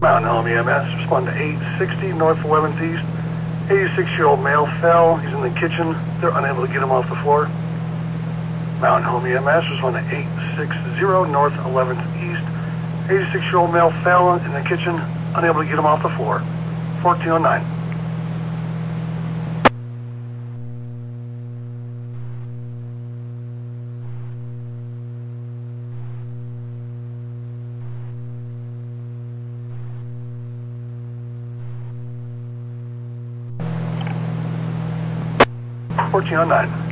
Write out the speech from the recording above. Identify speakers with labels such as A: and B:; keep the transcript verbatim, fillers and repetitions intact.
A: Mountain Home E M S, respond to eight sixty North eleventh East. eighty-six-year-old male fell. He's in the kitchen. They're unable to get him off the floor. Mountain Home E M S, respond to eight sixty North eleventh East. eighty-six-year-old male fell in the kitchen, unable to get him off the floor. fourteen oh nine. fourteen oh nine.